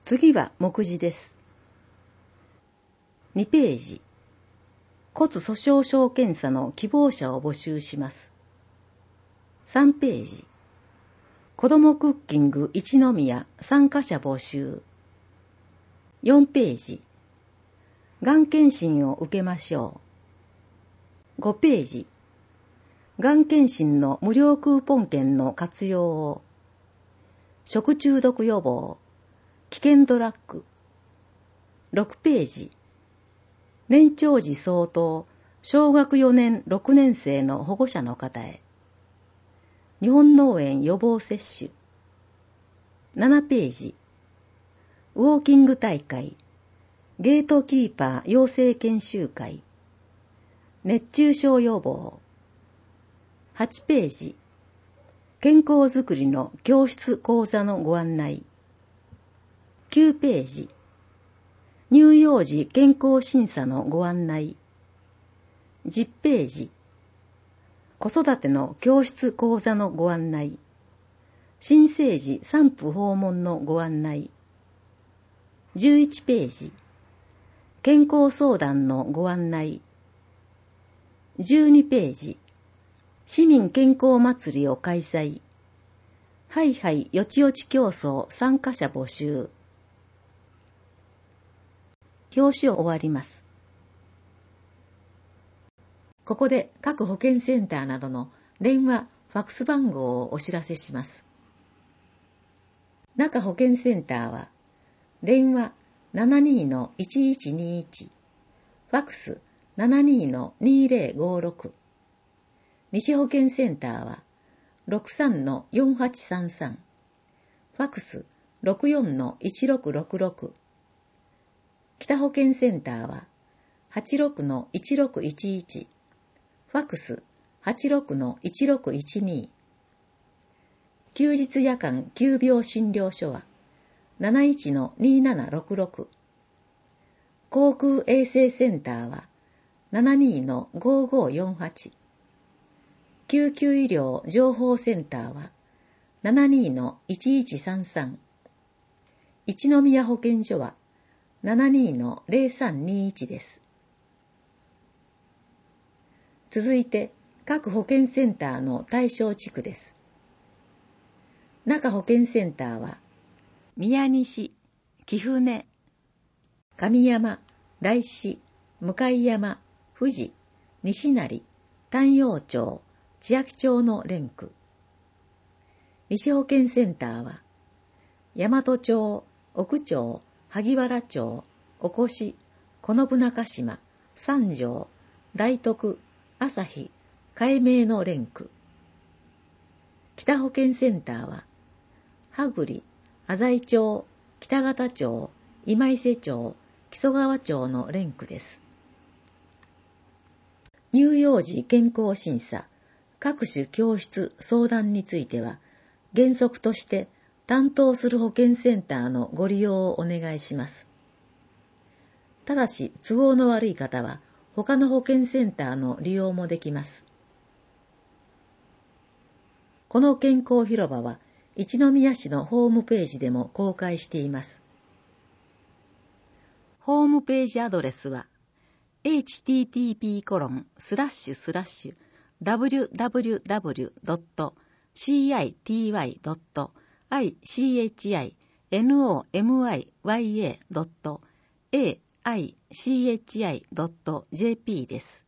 次は目次です。2ページ。骨粗しょう症検査の希望者を募集します。3ページ。子どもクッキング一宮参加者募集。4ページ。がん検診を受けましょう。5ページ。がん検診の無料クーポン券の活用を。食中毒予防。危険ドラッグ。6ページ。年長児相当、小学4年6年生の保護者の方へ。日本脳炎予防接種。7ページ。ウォーキング大会。ゲートキーパー養成研修会。熱中症予防。8ページ。健康づくりの教室講座のご案内。9ページ。乳幼児健康審査のご案内。10ページ。子育ての教室講座のご案内。新生児産婦訪問のご案内。11ページ。健康相談のご案内。12ページ。市民健康祭りを開催。ハイハイよちよち競争参加者募集。表紙を終わります。ここで各保健センターなどの電話、ファックス番号をお知らせします。中保健センターは、電話 72-1121、ファックス 72-2056。西保健センターは、63-4833、ファックス 64-1666。北保健センターは、86-1611、ファックス 86-1612。休日夜間急病診療所は 71-2766。航空衛生センターは 72-5548。救急医療情報センターは 72-1133。一宮保健所は 72-0321 です。続いて各保健センターの対象地区です。中保健センターは宮西、貴船、上山、大師、向山、富士、西成、丹陽町、千秋町の連区。西保健センターは大和町、奥町、萩原町、おこし、此部中島、三条、大徳、朝日、海明の連区。北保健センターは羽栗、浅井町、北方町、今伊勢町、木曽川町の連区です。乳幼児健康審査、各種教室相談については、原則として担当する保健センターのご利用をお願いします。ただし、都合の悪い方は、他の保健センターの利用もできます。この健康広場は、一宮市のホームページでも公開しています。ホームページアドレスは http://www.city.ichinomiya.aichi.jp です。